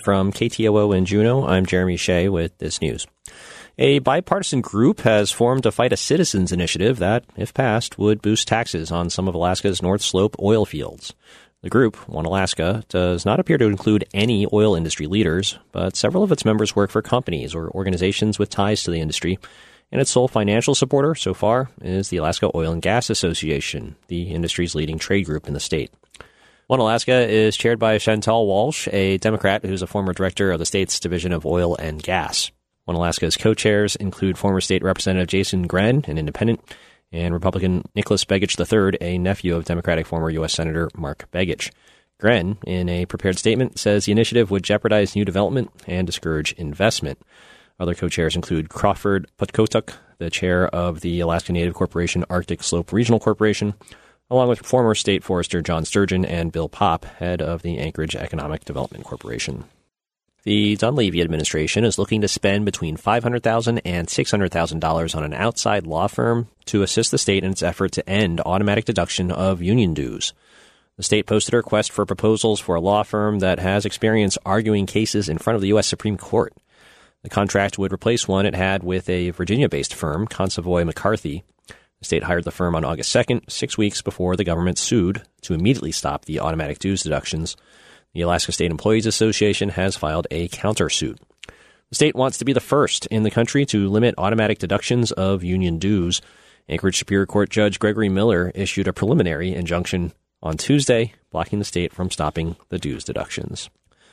From KTOO in Juneau, I'm Jeremy Shea with this news. A bipartisan group has formed to fight a citizens' initiative that, if passed, would boost taxes on some of Alaska's North Slope oil fields. The group, One Alaska, does not appear to include any oil industry leaders, but several of its members work for companies or organizations with ties to the industry, and its sole financial supporter so far is the Alaska Oil and Gas Association, the industry's leading trade group in the state. One Alaska is chaired by Chantal Walsh, a Democrat who's a former director of the state's Division of Oil and Gas. One Alaska's co-chairs include former state representative Jason Grenn, an independent, and Republican Nicholas Begich III, a nephew of Democratic former U.S. Senator Mark Begich. Grenn, in a prepared statement, says the initiative would jeopardize new development and discourage investment. Other co-chairs include Crawford Putkotuk, the chair of the Alaska Native Corporation Arctic Slope Regional Corporation, along with former state forester John Sturgeon and Bill Popp, head of the Anchorage Economic Development Corporation. The Dunleavy administration is looking to spend between $500,000 and $600,000 on an outside law firm to assist the state in its effort to end automatic deduction of union dues. The state posted a request for proposals for a law firm that has experience arguing cases in front of the U.S. Supreme Court. The contract would replace one it had with a Virginia-based firm, Consovoy McCarthy. The state hired the firm on August 2nd, 6 weeks before the government sued to immediately stop the automatic dues deductions. The Alaska State Employees Association has filed a countersuit. The state wants to be the first in the country to limit automatic deductions of union dues. Anchorage Superior Court Judge Gregory Miller issued a preliminary injunction on Tuesday, blocking the state from stopping the dues deductions.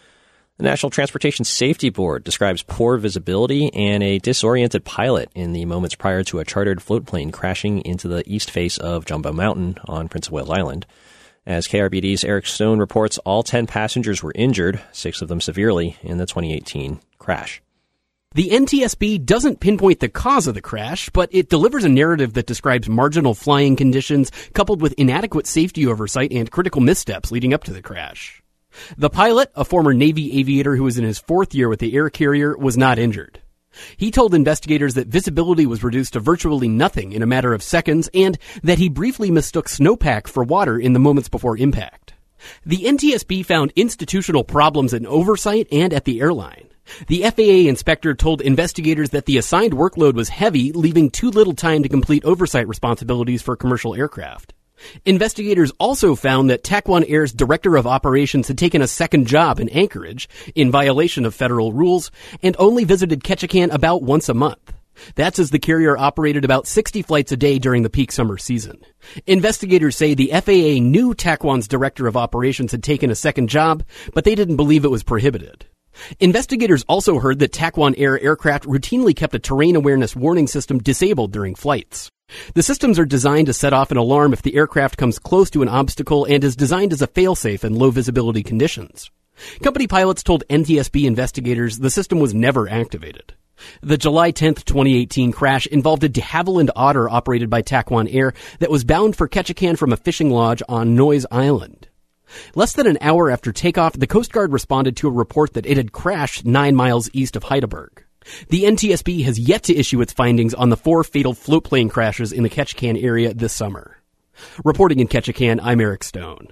The National Transportation Safety Board describes poor visibility and a disoriented pilot in the moments prior to a chartered float plane crashing into the east face of Jumbo Mountain on Prince of Wales Island. As KRBD's Eric Stone reports, all 10 passengers were injured, 6 of them severely, in the 2018 crash. The NTSB doesn't pinpoint the cause of the crash, but it delivers a narrative that describes marginal flying conditions coupled with inadequate safety oversight and critical missteps leading up to the crash. The pilot, a former Navy aviator who was in his 4th year with the air carrier, was not injured. He told investigators that visibility was reduced to virtually nothing in a matter of seconds and that he briefly mistook snowpack for water in the moments before impact. The NTSB found institutional problems in oversight and at the airline. The FAA inspector told investigators that the assigned workload was heavy, leaving too little time to complete oversight responsibilities for commercial aircraft. Investigators also found that TAC 1 Air's director of operations had taken a second job in Anchorage in violation of federal rules and only visited Ketchikan about once a month. That's as the carrier operated about 60 flights a day during the peak summer season. Investigators say the FAA knew TAC 1's director of operations had taken a second job, but they didn't believe it was prohibited. Investigators also heard that TAC 1 Air aircraft routinely kept a terrain awareness warning system disabled during flights. The systems are designed to set off an alarm if the aircraft comes close to an obstacle and is designed as a failsafe in low visibility conditions. Company pilots told NTSB investigators the system was never activated. The July 10, 2018 crash involved a de Havilland Otter operated by TAC 1 Air that was bound for Ketchikan from a fishing lodge on Noyes Island. Less than an hour after takeoff, the Coast Guard responded to a report that it had crashed 9 miles east of Heidelberg. The NTSB has yet to issue its findings on the 4 fatal float plane crashes in the Ketchikan area this summer. Reporting in Ketchikan, I'm Eric Stone.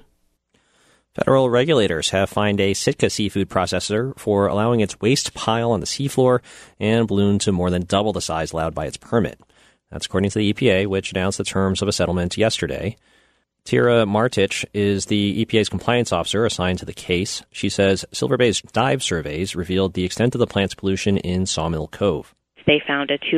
Federal regulators have fined a Sitka seafood processor for allowing its waste pile on the seafloor and balloon to more than double the size allowed by its permit. That's according to the EPA, which announced the terms of a settlement yesterday. Tira Martich is the EPA's compliance officer assigned to the case. She says Silver Bay's dive surveys revealed the extent of the plant's pollution in Sawmill Cove. They found a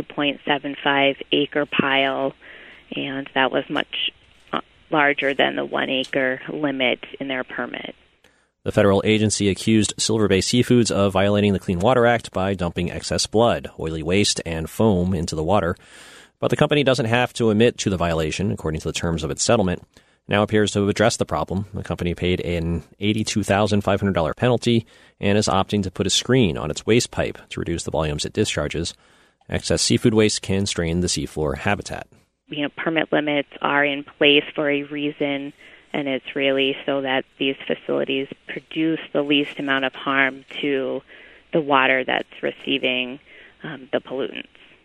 2.75 acre pile, and that was much larger than the 1 acre limit in their permit. The federal agency accused Silver Bay Seafoods of violating the Clean Water Act by dumping excess blood, oily waste, and foam into the water. But the company doesn't have to admit to the violation, according to the terms of its settlement. Now appears to have addressed the problem. The company paid an $82,500 penalty and is opting to put a screen on its waste pipe to reduce the volumes it discharges. Excess seafood waste can strain the seafloor habitat. Permit limits are in place for a reason, and it's really so that these facilities produce the least amount of harm to the water that's receiving the pollutants.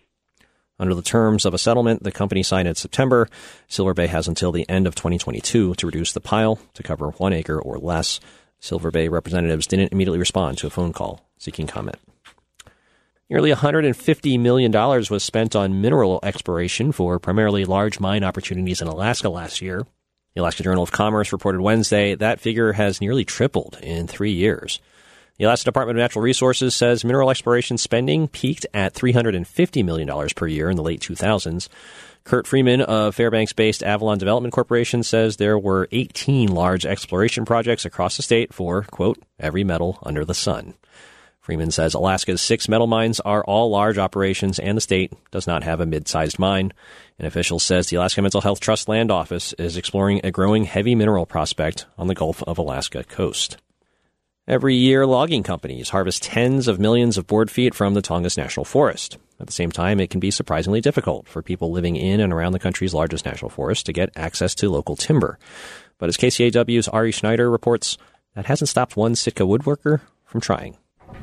Under the terms of a settlement the company signed in September, Silver Bay has until the end of 2022 to reduce the pile to cover 1 acre or less Silver Bay representatives didn't immediately respond to a phone call seeking comment. Nearly $150 million was spent on mineral exploration for primarily large mine opportunities in Alaska last year. The Alaska Journal of Commerce reported Wednesday that figure has nearly tripled in 3 years. The Alaska Department of Natural Resources says mineral exploration spending peaked at $350 million per year in the late 2000s. Kurt Freeman of Fairbanks-based Avalon Development Corporation says there were 18 large exploration projects across the state for, quote, every metal under the sun. Freeman says Alaska's 6 metal mines are all large operations and the state does not have a mid-sized mine. An official says the Alaska Mental Health Trust Land Office is exploring a growing heavy mineral prospect on the Gulf of Alaska coast. Every year, logging companies harvest tens of millions of board feet from the Tongass National Forest. At the same time, it can be surprisingly difficult for people living in and around the country's largest national forest to get access to local timber. But as KCAW's Ari Schneider reports, that hasn't stopped one Sitka woodworker from trying.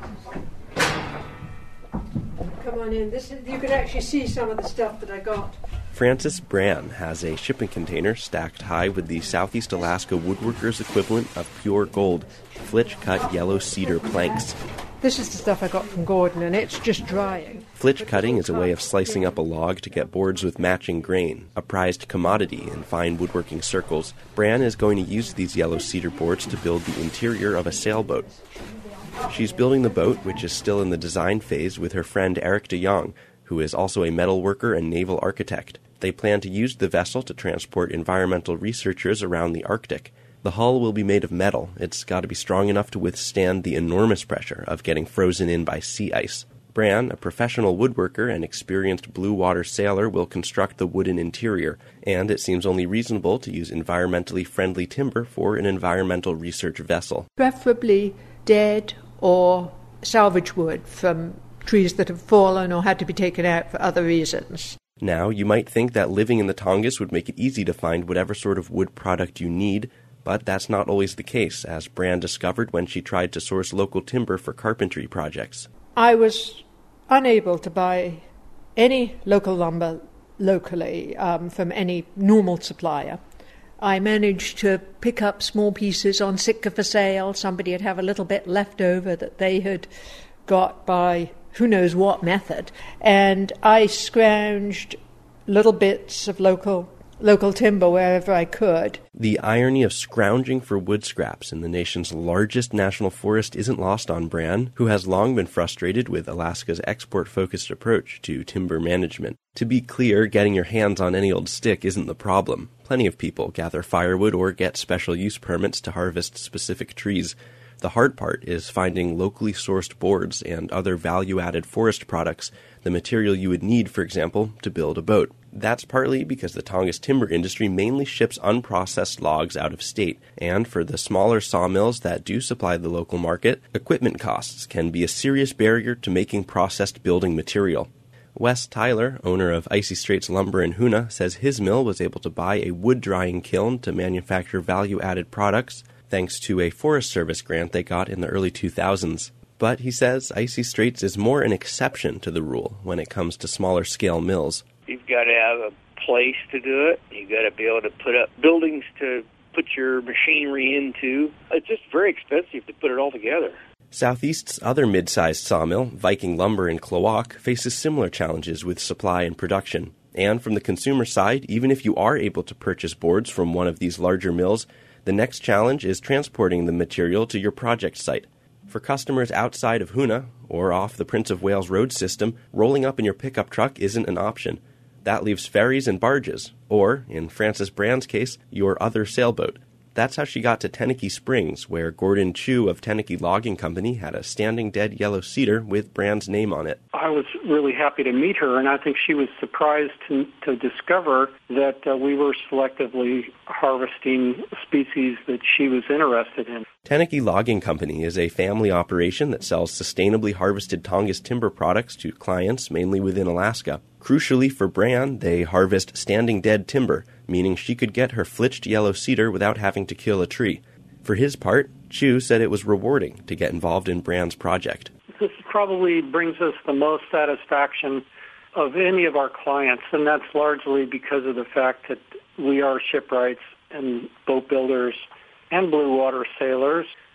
Come on in. You could actually see some of the stuff that I got. Francis Brand has a shipping container stacked high with the Southeast Alaska woodworkers' equivalent of pure gold, flitch-cut yellow cedar planks. This is the stuff I got from Gordon, and it's just drying. Flitch cutting is a way of slicing up a log to get boards with matching grain, a prized commodity in fine woodworking circles. Brand is going to use these yellow cedar boards to build the interior of a sailboat. She's building the boat, which is still in the design phase, with her friend Eric de Jong, who is also a metal worker and naval architect. They plan to use the vessel to transport environmental researchers around the Arctic. The hull will be made of metal. It's got to be strong enough to withstand the enormous pressure of getting frozen in by sea ice. Brand, a professional woodworker and experienced blue water sailor, will construct the wooden interior, and it seems only reasonable to use environmentally friendly timber for an environmental research vessel. Preferably dead or salvage wood from trees that have fallen or had to be taken out for other reasons. Now, you might think that living in the Tongass would make it easy to find whatever sort of wood product you need, but that's not always the case, as Brand discovered when she tried to source local timber for carpentry projects. I was unable to buy any local lumber locally from any normal supplier. I managed to pick up small pieces on Sitka for sale. Somebody had have a little bit left over that they had got by who knows what method, and I scrounged little bits of local timber wherever I could. The irony of scrounging for wood scraps in the nation's largest national forest isn't lost on Brand, who has long been frustrated with Alaska's export-focused approach to timber management. To be clear, getting your hands on any old stick isn't the problem. Plenty of people gather firewood or get special use permits to harvest specific trees. The hard part is finding locally sourced boards and other value-added forest products, the material you would need, for example, to build a boat. That's partly because the Tongass timber industry mainly ships unprocessed logs out of state, and for the smaller sawmills that do supply the local market, equipment costs can be a serious barrier to making processed building material. Wes Tyler, owner of Icy Straits Lumber in Hoonah, says his mill was able to buy a wood-drying kiln to manufacture value-added products, thanks to a Forest Service grant they got in the early 2000s. But, he says, Icy Straits is more an exception to the rule when it comes to smaller-scale mills. You've got to have a place to do it. You've got to be able to put up buildings to put your machinery into. It's just very expensive to put it all together. Southeast's other mid-sized sawmill, Viking Lumber in Klawock, faces similar challenges with supply and production. And from the consumer side, even if you are able to purchase boards from one of these larger mills, the next challenge is transporting the material to your project site. For customers outside of Hoonah, or off the Prince of Wales road system, rolling up in your pickup truck isn't an option. That leaves ferries and barges, or, in Francis Brand's case, your other sailboat. That's how she got to Teneke Springs, where Gordon Chu of Teneke Logging Company had a standing dead yellow cedar with Brand's name on it. I was really happy to meet her, and I think she was surprised to discover that we were selectively harvesting species that she was interested in. Teneke Logging Company is a family operation that sells sustainably harvested Tongass timber products to clients mainly within Alaska. Crucially for Brand, they harvest standing dead timber, meaning she could get her flitched yellow cedar without having to kill a tree. For his part, Chu said it was rewarding to get involved in Brand's project. This probably brings us the most satisfaction of any of our clients, and that's largely because of the fact that we are shipwrights and boat builders and blue water sailors.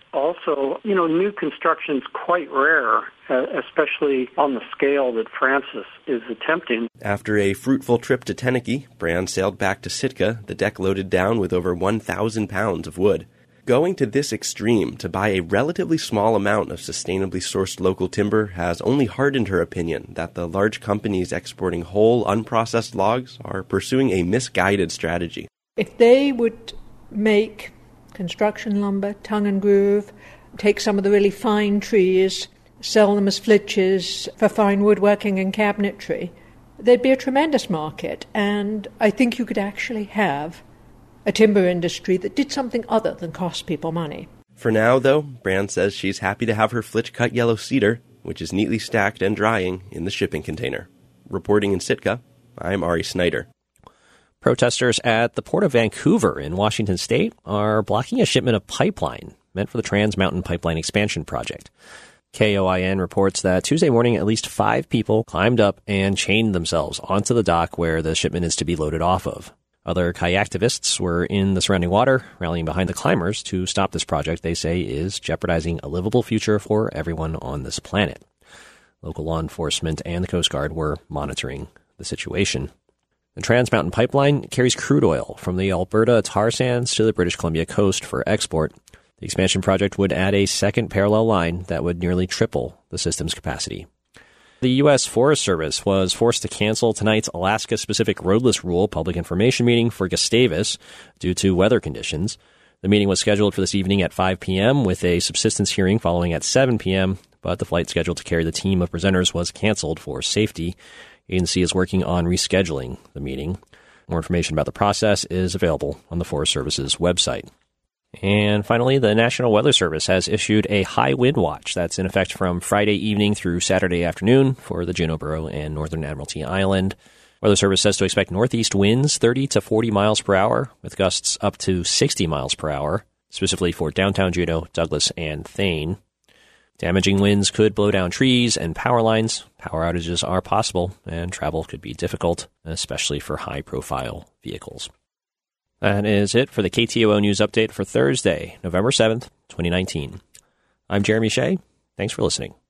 Also, new construction's quite rare, especially on the scale that Francis is attempting. After a fruitful trip to Teneke, Brand sailed back to Sitka, the deck loaded down with over 1,000 pounds of wood. Going to this extreme to buy a relatively small amount of sustainably sourced local timber has only hardened her opinion that the large companies exporting whole, unprocessed logs are pursuing a misguided strategy. If they would make construction lumber, tongue and groove, take some of the really fine trees, sell them as flitches for fine woodworking and cabinetry, there'd be a tremendous market, and I think you could actually have a timber industry that did something other than cost people money. For now, though, Brand says she's happy to have her flitch-cut yellow cedar, which is neatly stacked and drying, in the shipping container. Reporting in Sitka, I'm Ari Snyder. Protesters at the Port of Vancouver in Washington State are blocking a shipment of pipeline meant for the Trans Mountain Pipeline Expansion Project. KOIN reports that Tuesday morning, at least 5 people climbed up and chained themselves onto the dock where the shipment is to be loaded off of. Other kayaktivists were in the surrounding water, rallying behind the climbers to stop this project they say is jeopardizing a livable future for everyone on this planet. Local law enforcement and the Coast Guard were monitoring the situation. The Trans Mountain Pipeline carries crude oil from the Alberta tar sands to the British Columbia coast for export. The expansion project would add a second parallel line that would nearly triple the system's capacity. The U.S. Forest Service was forced to cancel tonight's Alaska-specific roadless rule public information meeting for Gustavus due to weather conditions. The meeting was scheduled for this evening at 5 p.m. with a subsistence hearing following at 7 p.m., but the flight scheduled to carry the team of presenters was canceled for safety. The agency is working on rescheduling the meeting. More information about the process is available on the Forest Service's website. And finally, the National Weather Service has issued a high wind watch that's in effect from Friday evening through Saturday afternoon for the Juneau Borough and Northern Admiralty Island. Weather Service says to expect northeast winds 30 to 40 miles per hour, with gusts up to 60 miles per hour, specifically for downtown Juneau, Douglas, and Thane. Damaging winds could blow down trees and power lines. Power outages are possible, and travel could be difficult, especially for high-profile vehicles. That is it for the KTOO News Update for Thursday, November 7th, 2019. I'm Jeremy Shea. Thanks for listening.